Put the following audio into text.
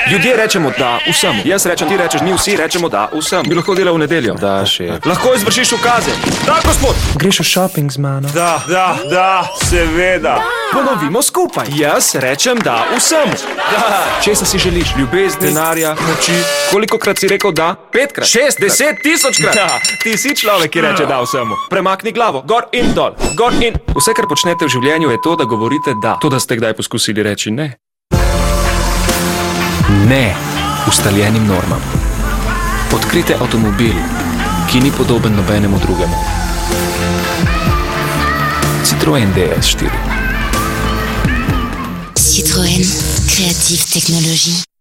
Ljudje rečemo da vsemu. Jaz rečem, ti rečeš, mi vsi rečemo da vsemu. Bi lahko delal v nedeljo? Da, šef. Lahko izvršiš ukaze? Da, gospod! Greš v shopping z mano? Da, seveda. Ponovimo skupaj. Jaz rečem da vsemu. Da. Česa si želiš? Ljubezni, denarja, moči. Kolikokrat si rekel da? 5krat? 6, 10, 1000krat? Da, ti si človek, ki reče da vsemu. Premakni glavo, gor in dol, gor in... Vse, kar počnete v življenju, je to, da govorite da. To, da ste kdaj poskusili reči ne. Ne ustaljenim normam. Odkrite avtomobil, ki ni podoben nobenemu drugemu. Citroën DS4. Citroën, créative technologie.